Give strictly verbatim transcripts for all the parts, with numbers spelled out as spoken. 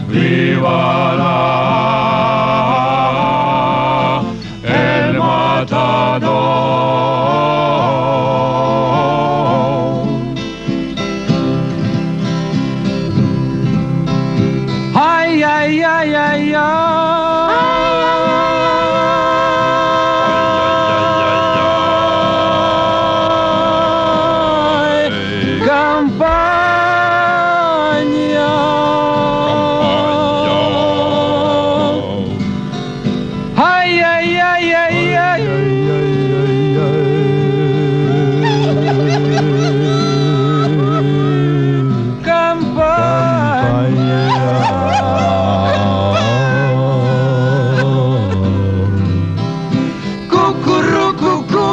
viva la, el matador. Ay, ay, ay, ay, ay. Campaña, ay, ay, ay, ay, ay, campaña, cucurrucucú,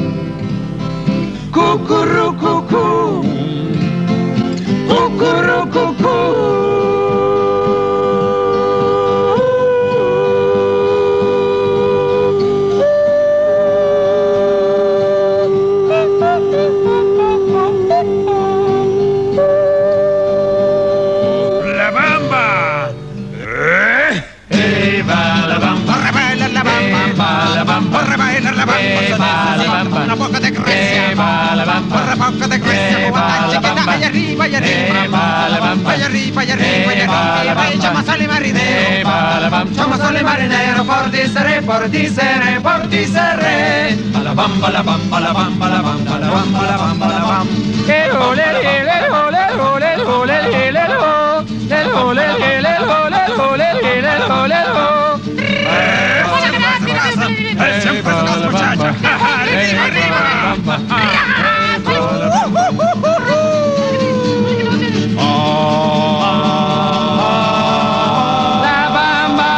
cucurrucucú. Cucurrucucú. La bamba. ¿Eh? ¡Eh, va la bamba! ¡Corre, baila la bamba! ¡Va la bamba! ¡Corre, baila la bamba! ¡Eh, va la bamba! ¡Una boca de Grecia! ¡Eh, va la bamba! ¡Corre, boca de Grecia! ¡Cubata chiquita! ¡Allá arriba, allá arriba! ¡Eh, va la bamba! ¡Allá arriba, allá arriba, allá arriba! ¡Eh, llama sale marinero! ¡Eh, va la bamba! ¡Llama sale marinero! ¡Por ti seré, por ti seré, por ti seré! ¡A la bamba, la bamba, la bamba, la bamba, la bamba, la bamba, la bamba! ¡El ole, el ole, el ole, el ole, el ole, el ole, el ole, el ole, el ole, el ole, el ole! ¡Siempre es una muchacha! ¡Arriba, arriba! La bamba.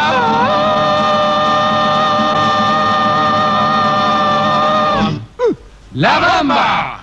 La bamba.